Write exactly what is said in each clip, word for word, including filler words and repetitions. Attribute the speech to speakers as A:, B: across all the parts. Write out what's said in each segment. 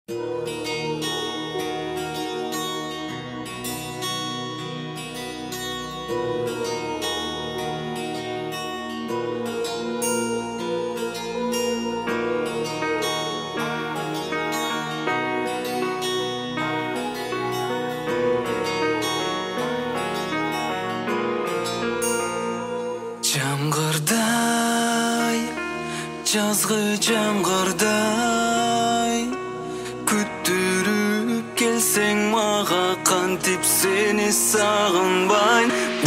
A: Жамгырдай, жазгы жамгырдай, күттүрүп келсең мага кантип сени сагынбайм.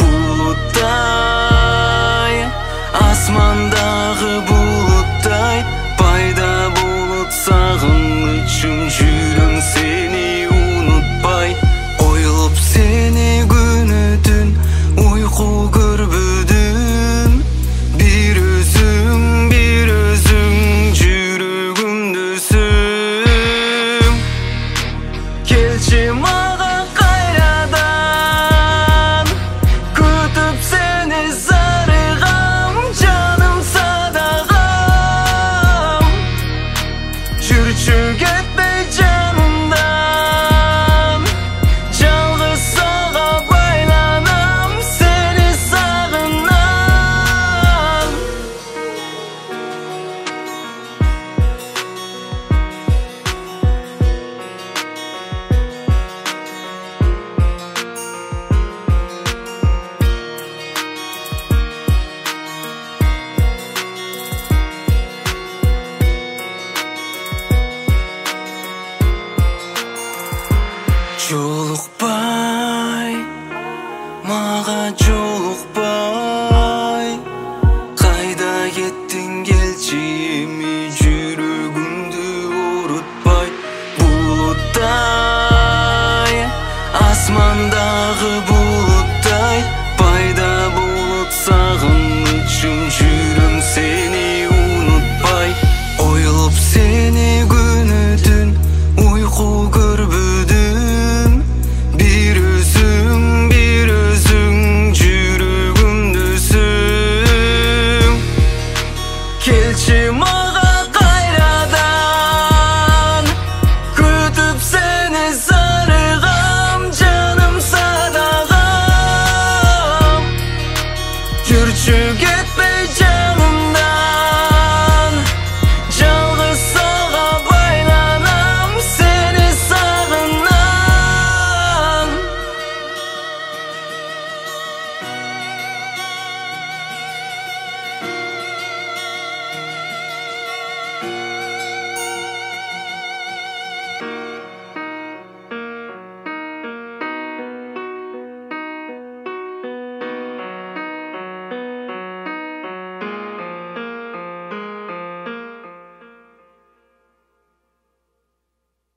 A: Булуттай, асмандагы булуттай, пайда болуп сагынычым жүрөм сени унутпай. Ойлоп сени күнү түн уйку көрбөдүм. Бир өзүң, бир өзүң жүрөгүмдөсүң. Келчи мага кайрадан, күтүп сени зарыгам, жаным садагам. Жүрчү кетпей жанымдан, жалгыз сага байланам, сени сагынам. Жолукпай, мага жолукпай, кайда кеттиң келчи эми жүрөгүмдү оорутпай. Булуттай, асманда